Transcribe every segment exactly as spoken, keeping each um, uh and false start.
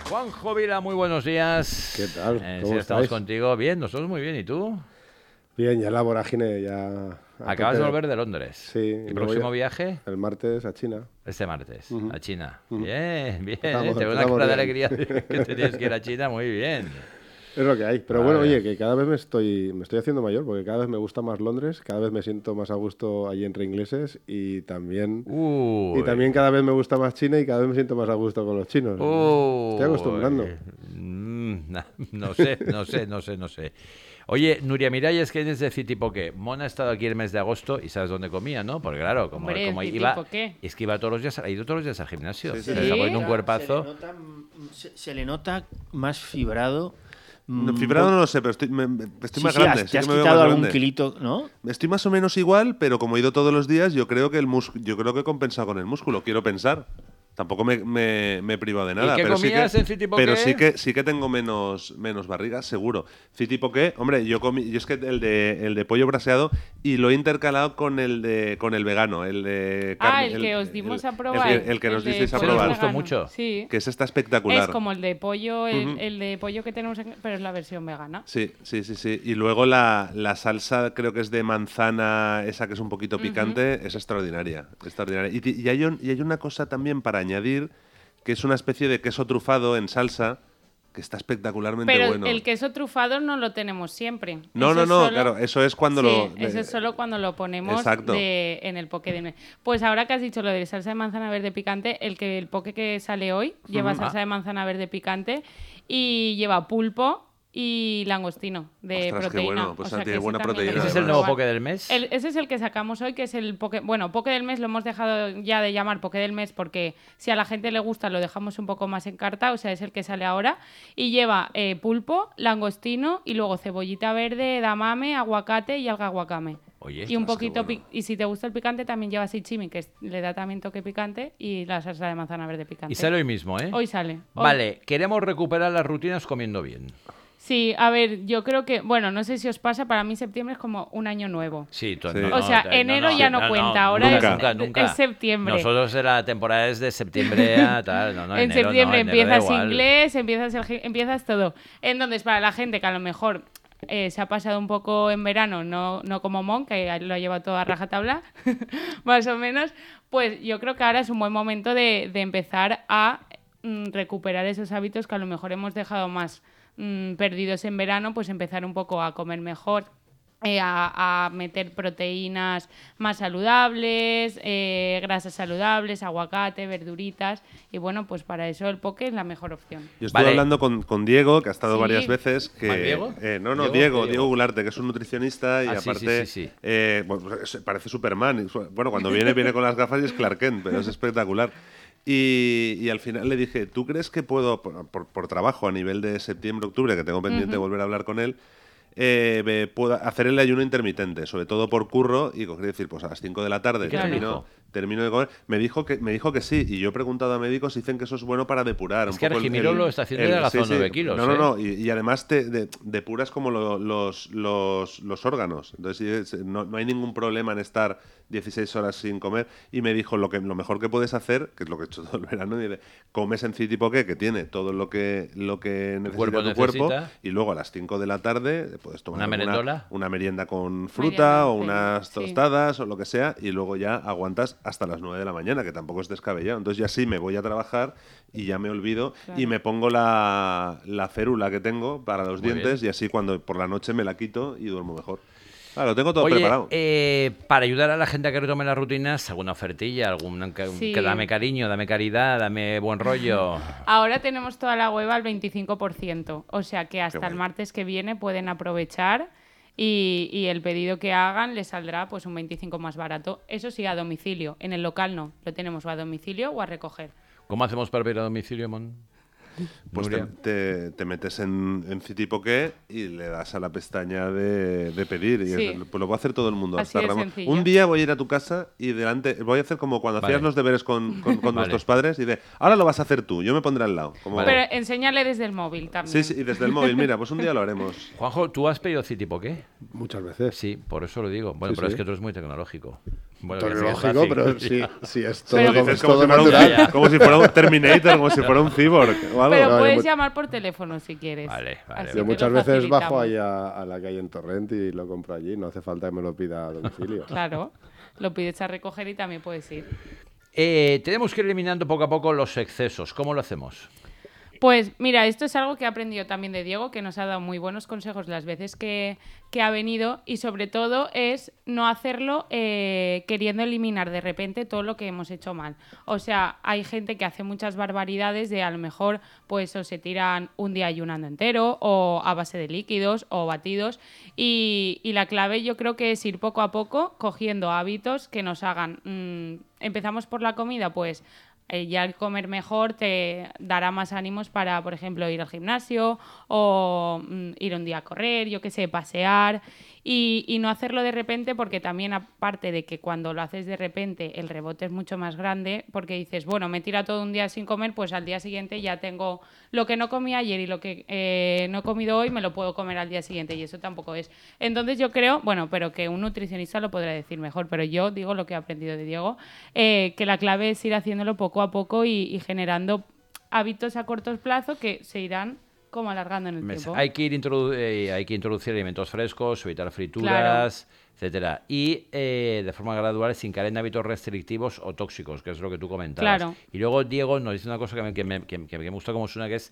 Juanjo Vila, muy buenos días. ¿Qué tal? Eh, ¿Cómo sí, estamos estáis? contigo. Bien, nosotros muy bien. ¿Y tú? Bien, ya la vorágine, ya... Acabas de tope. volver de Londres. Sí. ¿Y me próximo voy viaje? El martes a China. Este martes, Ujú. a China. Ujú. Bien, bien. Empezamos, ¿eh? Te veo una empezamos cara de bien. alegría de que te tienes que ir a China. Muy bien. Es lo que hay. Pero Vale. bueno, oye, que cada vez me estoy, me estoy haciendo mayor, porque cada vez me gusta más Londres, cada vez me siento más a gusto allí entre ingleses y también... Uy. Y también cada vez me gusta más China y cada vez me siento más a gusto con los chinos. Uy. Estoy acostumbrando. Mm, no, no sé, no sé, no sé, no sé. Oye, Nuria Miralles, ¿qué es decir tipo qué? Mona ha estado aquí el mes de agosto y sabes dónde comía, ¿no? Porque claro, como, Hombre, como ¿y iba, tipo qué? es que iba todos los días, ha ido todos los días al gimnasio. Sí, sí, Se sí. está ¿Sí? poniendo un cuerpazo. Se le nota, se, se le nota más fibrado. No, mm, fibrado po- no lo sé, pero estoy, me- me- estoy sí, más sí, grande. has- sí te que has me veo quitado más algún grande. kilito, ¿no? Estoy más o menos igual, pero como he ido todos los días, yo creo que el mus yo creo que he compensado con el músculo. Quiero pensar. Tampoco me, me, me he privado de nada. qué pero comías sí que, en City Pero Poké? sí que sí que tengo menos, menos barriga, seguro. City Poké, hombre, yo comí, yo es que el de el de pollo braseado y lo he intercalado con el de con el vegano, el de Ah, carne- el que os dimos a probar. El, que- el que nos de disteis a pollo probar. Nos gustó vegano. mucho. Sí. Que ese está espectacular. Es como el de pollo, el, Ujú. el de pollo que tenemos, en- pero es la versión vegana. Sí, sí, sí, sí. Y luego la, la salsa, creo que es de manzana, esa que es un poquito picante, es extraordinaria. extraordinaria. Y, ti- y hay un- y hay una cosa también para añadir, que es una especie de queso trufado en salsa, que está espectacularmente Pero bueno. el queso trufado no lo tenemos siempre. No, Eso no, es no, solo- claro, eso es cuando Sí, lo... eso es solo cuando lo ponemos Exacto. de- en el poke de... Pues ahora que has dicho lo de salsa de manzana verde picante, el que el poke que sale hoy lleva Ujú. salsa de manzana verde picante y lleva pulpo y langostino de Ostras, qué proteína. bueno, pues O sea, tiene que ese buena también lo proteína, ¿Ese es podemos el nuevo probar. poke del mes? El- ese es el que sacamos hoy, que es el poke... Bueno, poke del mes lo hemos dejado ya de llamar poke del mes porque si a la gente le gusta lo dejamos un poco más en carta, o sea, es el que sale ahora. Y lleva eh, pulpo, langostino y luego cebollita verde, edamame, aguacate y alga guacame. Oye, Y un ostras, qué poquito... bueno. pi- Y si te gusta el picante también lleva sashimi, que es- le da también toque picante, y la salsa de manzana verde picante. y sale hoy mismo, ¿eh? Hoy sale. Hoy- Vale, queremos recuperar las rutinas comiendo bien. Sí, a ver, yo creo que... Bueno, no sé si os pasa, para mí septiembre es como un año nuevo. Sí, to- Sí. no, O sea, no, te- enero ya no cuenta, ahora es- nunca, nunca. es septiembre. Nosotros la temporada es de septiembre a tal, no, no, en enero no, septiembre enero da empiezas igual. inglés, empiezas, el gi- empiezas todo. Entonces, para la gente que a lo mejor eh, se ha pasado un poco en verano, no, no como Mon, que lo ha llevado todo a rajatabla, más o menos, pues yo creo que ahora es un buen momento de, de empezar a mm, recuperar esos hábitos que a lo mejor hemos dejado más mm, perdidos en verano, pues empezar un poco a comer mejor. Eh, a, a meter proteínas más saludables, eh, grasas saludables, aguacate, verduritas. Y bueno, pues para eso el poke es la mejor opción. Yo estuve Vale. hablando con, con Diego, que ha estado Sí. varias veces. Que, ¿Más Diego? eh, no, no, ¿Diego? Diego, ¿Qué Diego, Diego? Gularte, que es un nutricionista y Ah, sí, aparte sí, sí, sí. eh, bueno, es- parece Superman. y su- Bueno, cuando viene, viene con las gafas y es Clark Kent, pero es espectacular. Y, y al final le dije, ¿tú crees que puedo, por, por- por trabajo a nivel de septiembre, octubre, que tengo pendiente volver a hablar con él, eh, me puedo hacer el ayuno intermitente, sobre todo por curro, y coger y decir, pues a las cinco de la tarde ¿Y qué te termino, dijo? termino de comer? Me dijo que me dijo que sí, y yo he preguntado a médicos y dicen que eso es bueno para depurar. Es un que poco el- Argimiro el- lo está haciendo y el- adelgazó nueve kilos, No, no, ¿eh? no, y, y además te de- depuras como lo- los, los, los órganos. Entonces sí, es- no, no hay ningún problema en estar dieciséis horas sin comer. Y me dijo, lo que lo mejor que puedes hacer, que es lo que he hecho todo el verano, y dice, comes en City Poké, que tiene todo lo que, lo que necesita cuerpo tu cuerpo, necesita. y luego a las cinco de la tarde puedes tomar ¿Una alguna- merendola? una merienda con fruta Merienda, o sí, unas sí. tostadas o lo que sea, y luego ya aguantas hasta las nueve de la mañana, que tampoco es descabellado. Entonces ya sí me voy a trabajar y ya me olvido Claro. y me pongo la, la férula que tengo para los Muy dientes bien. y así cuando por la noche me la quito y duermo mejor. Claro, lo tengo todo Oye, preparado. eh, para ayudar a la gente a que retome las rutinas, alguna ofertilla, algún que, Sí. que dame cariño, dame caridad, dame buen rollo. Ahora tenemos toda la web al veinticinco por ciento, o sea que hasta guay. el martes que viene pueden aprovechar y, y el pedido que hagan les saldrá pues un veinticinco más barato. Eso sí, a domicilio. En el local no, lo tenemos o a domicilio o a recoger. ¿Cómo hacemos para pedir a domicilio, Mon? Pues te, Nuria. te- te metes en, en City Poké y le das a la pestaña de, de pedir. Y Sí. es- pues lo va a hacer todo el mundo. Así hasta de Ramón. sencillo. Un día voy a ir a tu casa y delante. Voy a hacer como cuando Vale. hacías los deberes con, con- con Vale. nuestros padres y de ahora lo vas a hacer tú, yo me pondré al lado. Como- Vale. Pero enséñale desde el móvil también. Sí, sí, y desde el móvil. Mira, pues un día lo haremos. Juanjo, ¿tú has pedido City Poké? Muchas veces. Sí, por eso lo digo. Bueno, Sí, pero sí. es que tú eres muy tecnológico. Bueno, todo que sí que es lógico, fácil. pero sí, sí es todo, Pero como, Dices es como, todo si fuera un, natural. como si fuera un Terminator, como si fuera un cyborg o algo. Pero no, puedes yo mu- llamar por teléfono si quieres. Vale, vale, Así vale. Yo te muchas lo veces bajo facilitamos. ahí a, a la calle en Torrent y lo compro allí. No hace falta que me lo pida a domicilio. Claro, lo pides a recoger y también puedes ir. Eh, tenemos que ir eliminando poco a poco los excesos. ¿Cómo lo hacemos? Pues mira, esto es algo que he aprendido también de Diego, que nos ha dado muy buenos consejos las veces que, que ha venido, y sobre todo es no hacerlo eh, queriendo eliminar de repente todo lo que hemos hecho mal. O sea, hay gente que hace muchas barbaridades de a lo mejor pues o se tiran un día ayunando entero o a base de líquidos o batidos, y, y la clave yo creo que es ir poco a poco cogiendo hábitos que nos hagan... Mmm, empezamos por la comida, pues... Eh, ya el comer mejor te dará más ánimos para, por ejemplo, ir al gimnasio o mm, ir un día a correr, yo qué sé, pasear y, y no hacerlo de repente, porque también aparte de que cuando lo haces de repente el rebote es mucho más grande, porque dices, bueno, me tira todo un día sin comer, pues al día siguiente ya tengo lo que no comí ayer y lo que eh, no he comido hoy me lo puedo comer al día siguiente, y eso tampoco es. Entonces yo creo, bueno, pero que un nutricionista lo podrá decir mejor, pero yo digo lo que he aprendido de Diego, eh, que la clave es ir haciéndolo poco a poco y, y generando hábitos a corto plazo que se irán como alargando en el Mes- tiempo. Hay que, ir introdu- eh, hay que introducir alimentos frescos, evitar frituras, etcétera. Y eh, de forma gradual, sin caer en hábitos restrictivos o tóxicos, que es lo que tú comentabas. Claro. Y luego Diego nos dice una cosa que me, que me, que, que me gusta como suena, que es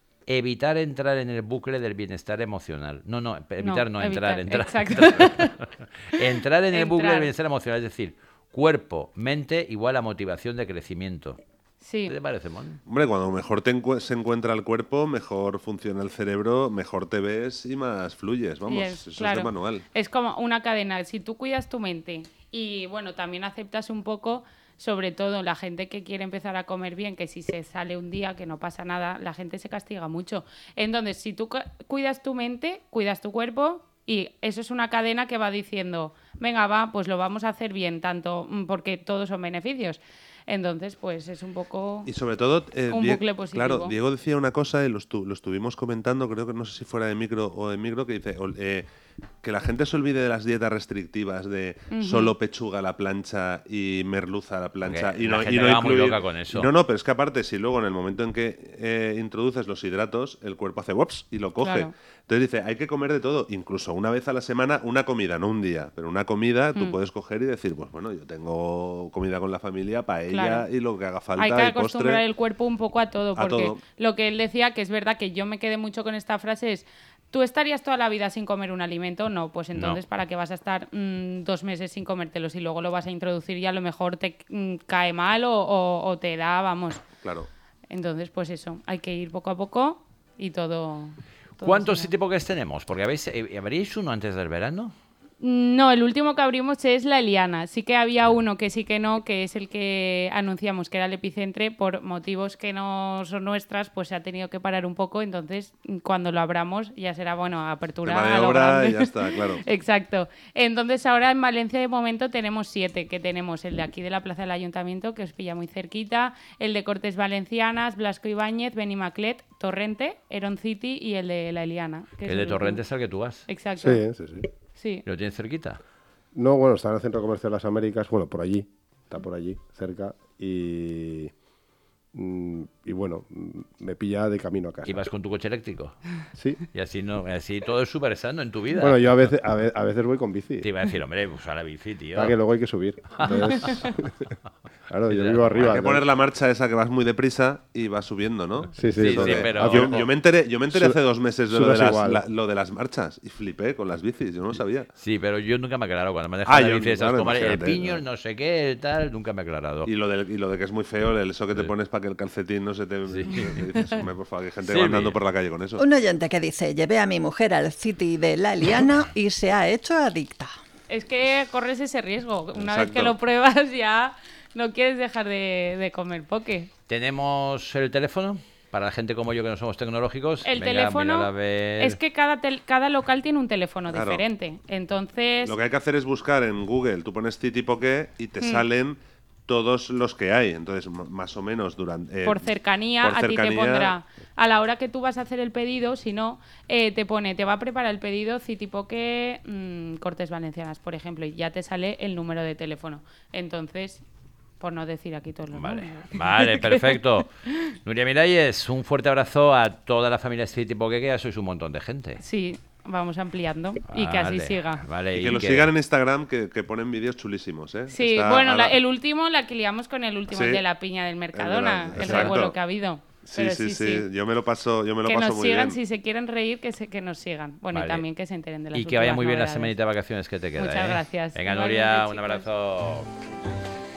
evitar entrar en el bucle del bienestar emocional. No, no, evitar no, entrar, evitar, entrar. exacto. Entrar en el bucle Entrar. del bienestar emocional, es decir, cuerpo, mente igual a motivación de crecimiento. Sí. ¿Qué te parece, Mon? Hombre, cuando mejor te encue- se encuentra el cuerpo, mejor funciona el cerebro, mejor te ves y más fluyes. Vamos, Y es- eso claro, es de manual. Es como una cadena. Si tú cuidas tu mente y, bueno, también aceptas un poco, sobre todo la gente que quiere empezar a comer bien, que si se sale un día, que no pasa nada, la gente se castiga mucho. Entonces, si tú cu- cuidas tu mente, cuidas tu cuerpo, y eso es una cadena que va diciendo, venga, va, pues lo vamos a hacer bien, tanto mm, porque todos son beneficios. Entonces, pues es un poco... Y sobre todo, eh, Un Die- bucle positivo. claro, Diego decía una cosa y lo, estu- lo estuvimos comentando, creo que no sé si fuera de micro o de micro, que dice ol- eh, que la gente se olvide de las dietas restrictivas, de solo pechuga a la plancha y merluza a la plancha. Porque Y la no, gente y no va muy incluir- loca con eso. No, no, pero es que aparte, si luego en el momento en que eh, introduces los hidratos, el cuerpo hace wops y lo coge. Claro. Entonces dice, hay que comer de todo, incluso una vez a la semana, una comida, no un día, pero una comida tú puedes coger y decir, pues bueno, yo tengo comida con la familia, paella Claro. y lo que haga falta, Hay que y acostumbrar postre. el cuerpo un poco a todo, A porque todo. lo que él decía, que es verdad que yo me quedé mucho con esta frase, es, ¿tú estarías toda la vida sin comer un alimento? No, pues entonces, No. ¿para qué vas a estar mm, dos meses sin comértelos y luego lo vas a introducir y a lo mejor te mm, cae mal o, o- o te da, vamos? Claro. Entonces, pues eso, hay que ir poco a poco y todo... todo ¿Cuántos será. tipos tenemos? Porque habéis, eh, ¿habréis uno antes del verano? No, el último que abrimos es la Eliana. Sí que había uno que sí que no, que es el que anunciamos que era el Epicentre. Por motivos que no son nuestras, pues se ha tenido que parar un poco. Entonces, cuando lo abramos, ya será, bueno, apertura Tema de a lo obra grande. y ya está, claro. Exacto. Entonces, ahora en Valencia de momento tenemos siete, que tenemos el de aquí de la Plaza del Ayuntamiento, que os pilla muy cerquita, el de Cortes Valencianas, Blasco Ibáñez, Benimaclet, Torrente, Heron City y el de la Eliana. que es El de último. Torrente es el que tú vas. Exacto. Sí, sí, sí. Sí. ¿Lo tienes cerquita? No, bueno, está en el Centro Comercial Las Américas, bueno, por allí, está por allí, cerca, y, mm, y bueno, mm, me pilla de camino a casa. ¿Y vas con tu coche eléctrico? Sí. Y así no, así todo es súper sano en tu vida. Bueno, yo a veces, a ve- a veces voy con bici, Te iba a decir, hombre, usa la bici, tío. para que luego hay que subir. Entonces, claro, yo vivo Hay arriba. que entonces- poner la marcha esa que vas muy deprisa y vas subiendo, ¿no? Sí, sí, Sí, eso sí, de- pero- Ah, Yo, yo me enteré, yo me enteré Su- hace dos meses de lo de, sudas las, igual. la- lo de las marchas y flipé con las bicis, yo no lo sabía. Sí, pero yo nunca me he aclarado. Cuando me dejan Ah, la yo- bici esas claro, como el imagínate, piño, claro. no sé qué, el tal, nunca me he aclarado. Y lo, de, y lo de que es muy feo, el- eso que te Sí. pones para que el calcetín no se te... Sí. me dices, hombre, por favor, hay gente Sí, que va andando bien. por la calle con eso. Un oyente que dice, llevé a mi mujer al City de la Eliana y se ha hecho adicta. Es que corres ese riesgo. Una vez Exacto. que lo pruebas ya no quieres dejar de, de comer poke. ¿Tenemos el teléfono? Para la gente como yo que no somos tecnológicos. El Venga, teléfono mirad a ver. es que cada, tel- cada local tiene un teléfono Claro. diferente. Entonces, Lo que hay que hacer es buscar en Google, tú pones City Poké y Hmm. te salen todos los que hay. Entonces, m- más o menos durante... eh, por cercanía, por a ti te cercanía, pondrá a la hora que tú vas a hacer el pedido, si no, eh, te pone, te va a preparar el pedido Citipoque mmm, Cortes Valencianas, por ejemplo, y ya te sale el número de teléfono. Entonces, por no decir aquí todos los Vale, números. vale, perfecto. Nuria Miralles, un fuerte abrazo a toda la familia Citipoque, que ya sois un montón de gente. Sí, vamos ampliando y que así Vale, siga. Vale, Y que lo sigan en Instagram, que, que ponen vídeos chulísimos, ¿eh? Sí, Está bueno, a la- la- el último, la que liamos con el último, Sí. el de la piña del Mercadona, El de la- el exacto. revuelo que ha habido. Sí, Pero sí, sí, Yo me lo paso, yo me lo que paso nos muy sigan, bien. si se quieren reír, que, se, que nos sigan. Bueno, Vale. y también que se enteren de las Y que vaya últimas muy bien la novedades. semanita de vacaciones que te queda. Muchas ¿eh? gracias. Venga, Igualmente, Nuria, un chicos. abrazo.